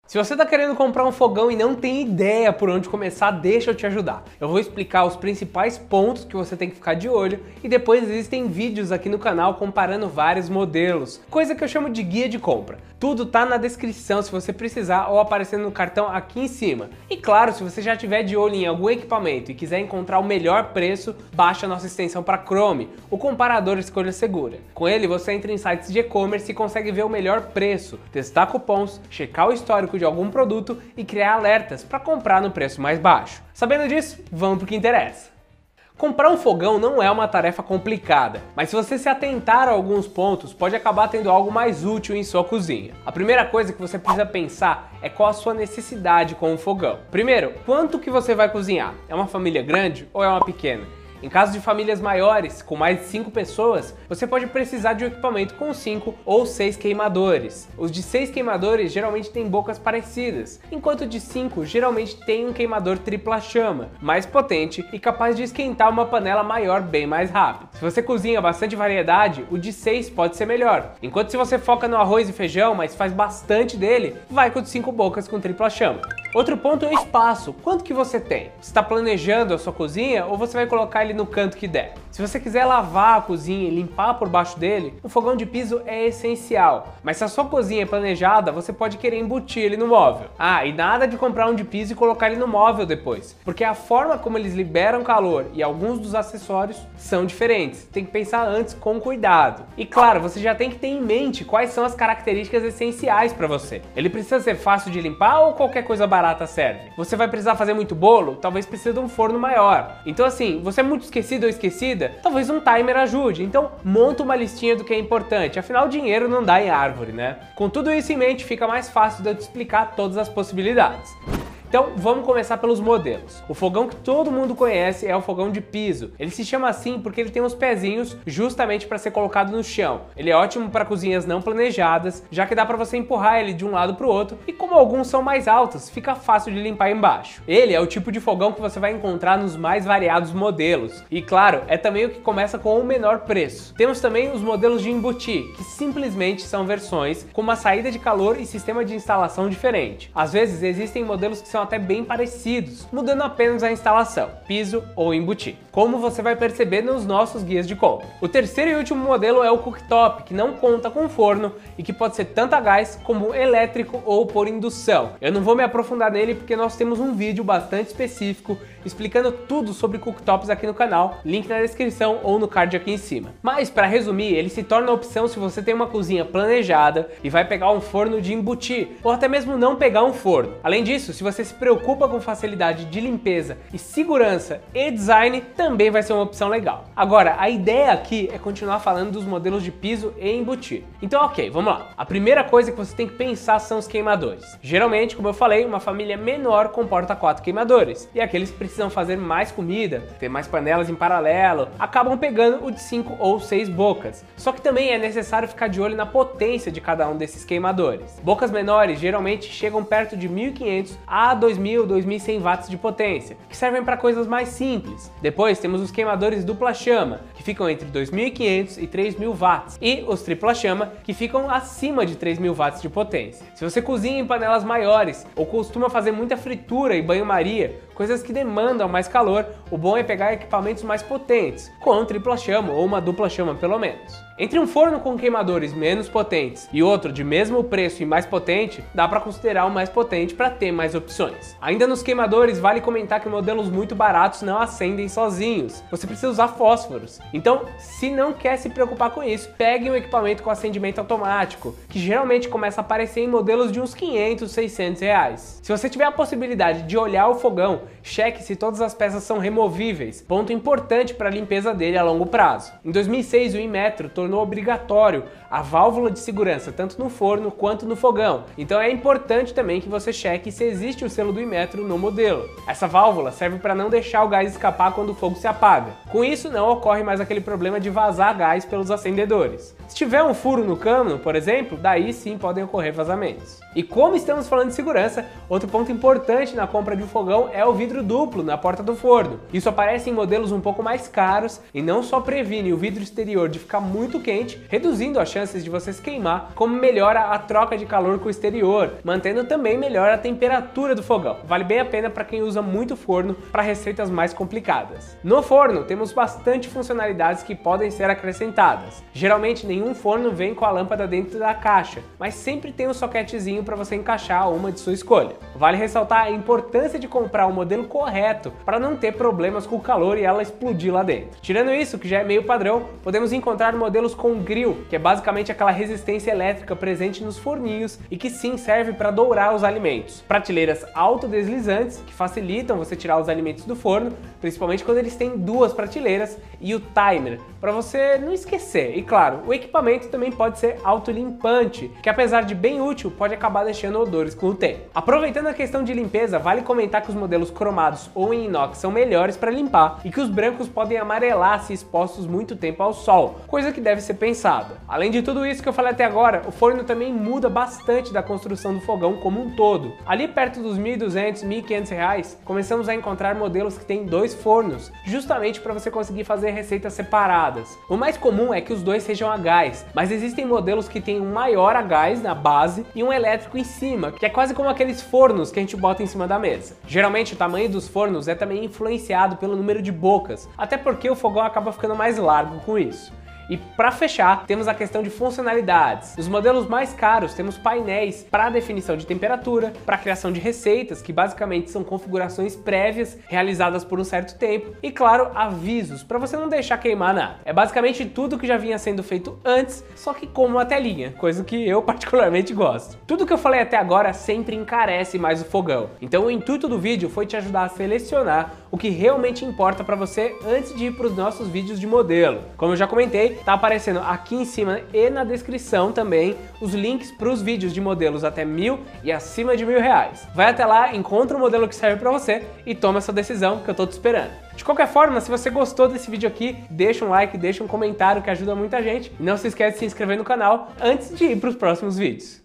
Se você está querendo comprar um fogão e não tem ideia por onde começar, deixa eu te ajudar. Eu vou explicar os principais pontos que você tem que ficar de olho e depois existem vídeos aqui no canal comparando vários modelos, coisa que eu chamo de guia de compra. Tudo tá na descrição se você precisar ou aparecendo no cartão aqui em cima. E claro, se você já tiver de olho em algum equipamento e quiser encontrar o melhor preço, baixa a nossa extensão para Chrome, o comparador escolha segura. Com ele você entra em sites de e-commerce e consegue ver o melhor preço, testar cupons, checar o histórico de algum produto e criar alertas para comprar no preço mais baixo. Sabendo disso, vamos pro que interessa. Comprar um fogão não é uma tarefa complicada, mas se você se atentar a alguns pontos, pode acabar tendo algo mais útil em sua cozinha. A primeira coisa que você precisa pensar é qual a sua necessidade com o fogão. Primeiro, quanto que você vai cozinhar? É uma família grande ou é uma pequena? Em caso de famílias maiores, com mais de 5 pessoas, você pode precisar de um equipamento com 5 ou 6 queimadores. Os de 6 queimadores geralmente têm bocas parecidas, enquanto o de 5 geralmente tem um queimador tripla chama, mais potente e capaz de esquentar uma panela maior bem mais rápido. Se você cozinha bastante variedade, o de 6 pode ser melhor, enquanto se você foca no arroz e feijão, mas faz bastante dele, vai com o de 5 bocas com tripla chama. Outro ponto é o espaço. Quanto que você tem? Você está planejando a sua cozinha ou você vai colocar ele no canto que der? Se você quiser lavar a cozinha e limpar por baixo dele, o fogão de piso é essencial. Mas se a sua cozinha é planejada, você pode querer embutir ele no móvel. Ah, e nada de comprar um de piso e colocar ele no móvel depois, porque a forma como eles liberam calor e alguns dos acessórios são diferentes. Tem que pensar antes com cuidado. E claro, você já tem que ter em mente quais são as características essenciais para você. Ele precisa ser fácil de limpar ou qualquer coisa barata serve? Você vai precisar fazer muito bolo? Talvez precise de um forno maior. Então assim, você é muito esquecido ou esquecida? Talvez um timer ajude. Então monta uma listinha do que é importante. Afinal, dinheiro não dá em árvore, né? Com tudo isso em mente, fica mais fácil de eu te explicar todas as possibilidades. Então vamos começar pelos modelos. O fogão que todo mundo conhece é o fogão de piso. Ele se chama assim porque ele tem uns pezinhos justamente para ser colocado no chão. Ele é ótimo para cozinhas não planejadas, já que dá para você empurrar ele de um lado para o outro e como alguns são mais altos, fica fácil de limpar embaixo. Ele é o tipo de fogão que você vai encontrar nos mais variados modelos. E claro, é também o que começa com o menor preço. Temos também os modelos de embutir, que simplesmente são versões com uma saída de calor e sistema de instalação diferente. Às vezes existem modelos que são até bem parecidos, mudando apenas a instalação, piso ou embutir, como você vai perceber nos nossos guias de compra. O terceiro e último modelo é o cooktop, que não conta com forno e que pode ser tanto a gás como elétrico ou por indução. Eu não vou me aprofundar nele porque nós temos um vídeo bastante específico explicando tudo sobre cooktops aqui no canal, link na descrição ou no card aqui em cima. Mas para resumir, ele se torna a opção se você tem uma cozinha planejada e vai pegar um forno de embutir, ou até mesmo não pegar um forno. Além disso, se você se preocupa com facilidade de limpeza e segurança e design, também vai ser uma opção legal. Agora, a ideia aqui é continuar falando dos modelos de piso e embutir. Então ok, vamos lá. A primeira coisa que você tem que pensar são os queimadores. Geralmente, como eu falei, uma família menor comporta 4 queimadores, e aqueles que precisam fazer mais comida, ter mais panelas em paralelo, acabam pegando o de 5 ou 6 bocas. Só que também é necessário ficar de olho na potência de cada um desses queimadores. Bocas menores geralmente chegam perto de 1.500 a 2.000, 2.100 watts de potência, que servem para coisas mais simples. Depois temos os queimadores dupla chama, que ficam entre 2.500 e 3.000 watts, e os tripla chama, que ficam acima de 3.000 watts de potência. Se você cozinha em panelas maiores ou costuma fazer muita fritura e banho-maria, coisas que demandam mais calor, o bom é pegar equipamentos mais potentes, com um tripla chama ou uma dupla chama pelo menos. Entre um forno com queimadores menos potentes e outro de mesmo preço e mais potente, dá para considerar o mais potente para ter mais opções. Ainda nos queimadores, vale comentar que modelos muito baratos não acendem sozinhos. Você precisa usar fósforos. Então, se não quer se preocupar com isso, pegue um equipamento com acendimento automático, que geralmente começa a aparecer em modelos de uns 500, 600 reais. Se você tiver a possibilidade de olhar o fogão, cheque se todas as peças são removíveis, ponto importante para a limpeza dele a longo prazo. Em 2006, o Inmetro tornou obrigatório a válvula de segurança tanto no forno quanto no fogão, então é importante também que você cheque se existe o selo do Inmetro no modelo. Essa válvula serve para não deixar o gás escapar quando o fogo se apaga. Com isso não ocorre mais aquele problema de vazar gás pelos acendedores. Se tiver um furo no cano, por exemplo, daí sim podem ocorrer vazamentos. E como estamos falando de segurança, outro ponto importante na compra de um fogão é o vidro duplo na porta do forno. Isso aparece em modelos um pouco mais caros e não só previne o vidro exterior de ficar muito quente, reduzindo as chances de você se queimar, como melhora a troca de calor com o exterior, mantendo também melhor a temperatura do fogão. Vale bem a pena para quem usa muito forno para receitas mais complicadas. No forno temos bastante funcionalidades que podem ser acrescentadas. Geralmente nenhum forno vem com a lâmpada dentro da caixa, mas sempre tem um soquetezinho para você encaixar uma de sua escolha. Vale ressaltar a importância de comprar o modelo correto para não ter problemas com o calor e ela explodir lá dentro. Tirando isso, que já é meio padrão, podemos encontrar modelos com grill, que é basicamente aquela resistência elétrica presente nos forninhos e que sim serve para dourar os alimentos. Prateleiras autodeslizantes, que facilitam você tirar os alimentos do forno, principalmente quando eles têm duas prateleiras, e o timer, para você não esquecer. E claro, o equipamento também pode ser autolimpante, que apesar de bem útil, pode acabar deixando odores com o tempo. Aproveitando a questão de limpeza, vale comentar que os modelos cromados ou em inox são melhores para limpar e que os brancos podem amarelar se expostos muito tempo ao sol, coisa que deve ser pensada. Além de tudo isso que eu falei até agora, o forno também muda bastante da construção do fogão como um todo. Ali perto dos R$ 1.200, R$ 1.500, começamos a encontrar modelos que têm dois fornos, justamente para você conseguir fazer receitas separadas. O mais comum é que os dois sejam a gás, mas existem modelos que têm um maior a gás na base e um elétrico em cima, que é quase como aqueles fornos que a gente bota em cima da mesa. Geralmente o tamanho dos fornos é também influenciado pelo número de bocas, até porque o fogão acaba ficando mais largo com isso. E para fechar, temos a questão de funcionalidades. Nos modelos mais caros, temos painéis para definição de temperatura, para criação de receitas, que basicamente são configurações prévias realizadas por um certo tempo, e claro, avisos, para você não deixar queimar nada. É basicamente tudo que já vinha sendo feito antes, só que com uma telinha, coisa que eu particularmente gosto. Tudo que eu falei até agora sempre encarece mais o fogão, então o intuito do vídeo foi te ajudar a selecionar o que realmente importa para você antes de ir para os nossos vídeos de modelo. Como eu já comentei, tá aparecendo aqui em cima e na descrição também os links para os vídeos de modelos até R$1.000 e acima de R$1.000. Vai até lá, encontra o modelo que serve para você e toma essa decisão que eu tô te esperando. De qualquer forma, se você gostou desse vídeo aqui, deixa um like, deixa um comentário que ajuda muita gente. E não se esquece de se inscrever no canal antes de ir para os próximos vídeos.